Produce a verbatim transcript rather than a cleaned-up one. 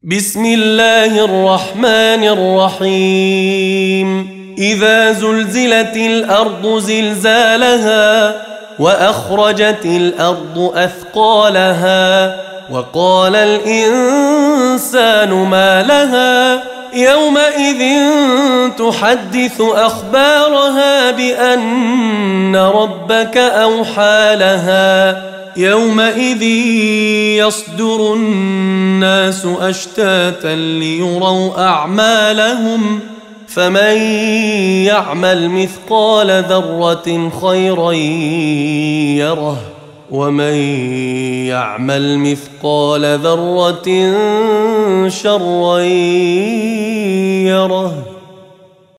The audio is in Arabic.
بسم الله الرحمن الرحيم إذا زلزلت الأرض زلزالها وأخرجت الأرض أثقالها وقال الإنسان ما لها يومئذ تحدث أخبارها بأن ربك أوحى لها يومئذ يصدر الناس أشتاتا ليروا أعمالهم فمن يعمل مثقال ذرة خيرا يره ومن يعمل مثقال ذرة شرا يره.